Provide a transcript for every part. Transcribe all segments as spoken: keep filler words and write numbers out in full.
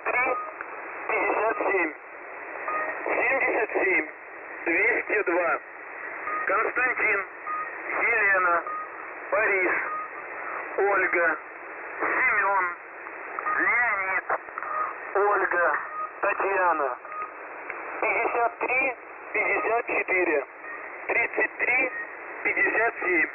три, пятьдесят семь. семьдесят семь, двести два. Константин, Елена, Борис, Ольга, Семен, Леонид, Ольга, Татьяна. пятьдесят три, пятьдесят четыре. тридцать три, пятьдесят семь.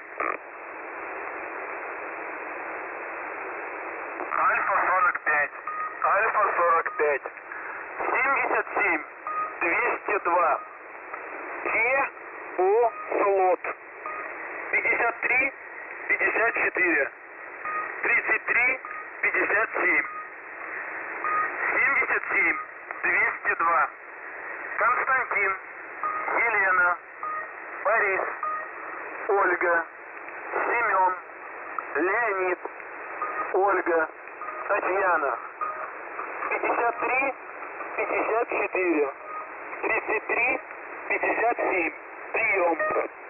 Альфа сорок пять. Альфа сорок пять. семьдесят семь, двести два. Е О слот. пятьдесят три, пятьдесят четыре. тридцать три, пятьдесят семь. семьдесят семь, двести два. Константин, Елена, Борис, Ольга, Семен, Леонид, Ольга, Татьяна. пятьдесят три, пятьдесят четыре. тридцать три, пятьдесят семь. Прием.